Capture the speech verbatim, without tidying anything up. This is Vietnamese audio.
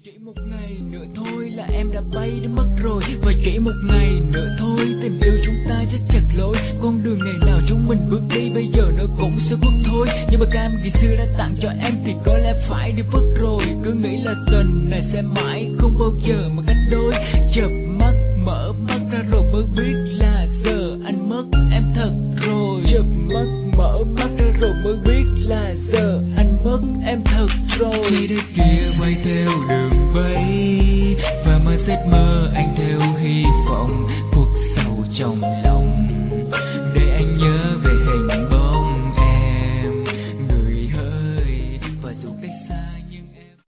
Chỉ một ngày nữa thôi là em đã bay đi mất rồi. Và chỉ một ngày nữa thôi tình yêu chúng ta sẽ chật lối. Con đường ngày nào chúng mình bước đi bây giờ nó cũng sẽ khuất thôi. Nhưng mà cam ngày xưa đã tặng cho em thì có lẽ phải đi vứt rồi. Cứ nghĩ là tình này sẽ mãi không bao giờ mà